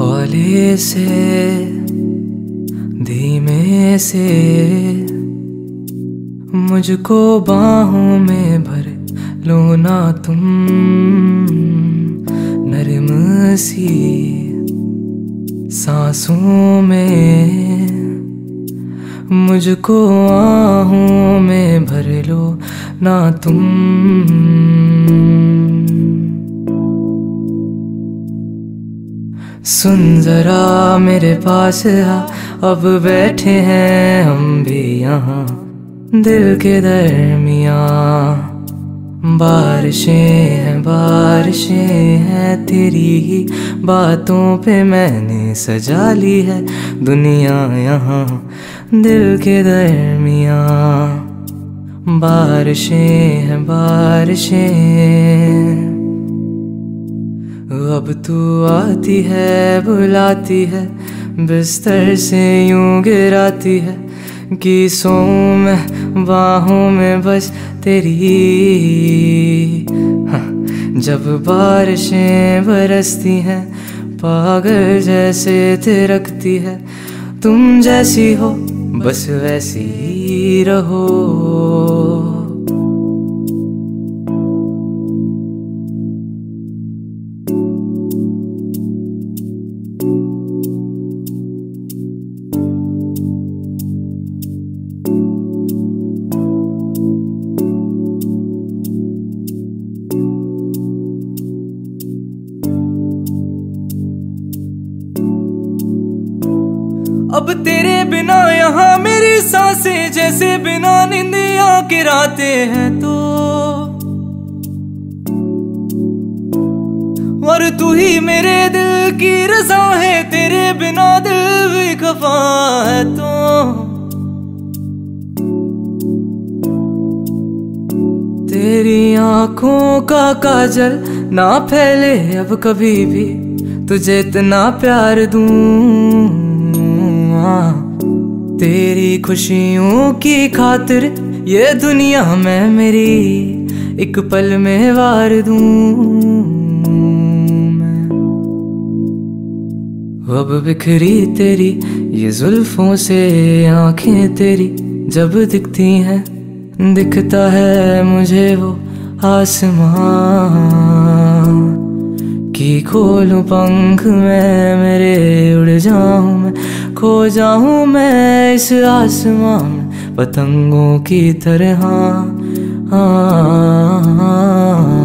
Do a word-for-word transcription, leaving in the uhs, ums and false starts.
हौले से धीमे से मुझको बाहों में भर लो ना तुम, नरम सी सांसों में मुझको आहों में भर लो ना तुम। सुन जरा मेरे पास आ, अब बैठे हैं हम भी यहाँ दिल के दरमियाँ। बारिशें हैं बारिशें हैं तेरी ही बातों पे मैंने सजा ली है दुनिया यहाँ दिल के दरमियाँ। बारिशें हैं बारिशें अब तू आती है बुलाती है बिस्तर से यूं गिराती है कि सोऊं मैं बाहों में बस तेरी। हाँ, जब बारिशें बरसती हैं पागल जैसे थिरकती है तुम जैसी हो बस वैसी ही रहो। अब तेरे बिना यहाँ मेरी सांसें जैसे बिना निंदिया गिराते हैं तो, और तू ही मेरे दिल की रज़ा है तेरे बिना दिल भी खफा है तो। तेरी आंखों का काजल ना फैले अब कभी भी तुझे इतना प्यार दूं। तेरी खुशियों की खातिर ये दुनिया में मेरी एक पल में वार दूं मैं। अब बिखरी तेरी ये जुल्फों से आंखें तेरी जब दिखती हैं दिखता है मुझे वो आसमां कि खोलूं पंख मैं मेरे उड़ जाऊं मैं खो जाऊं मैं इस आसमां में पतंगों की तरह। हाँ, हाँ, हाँ।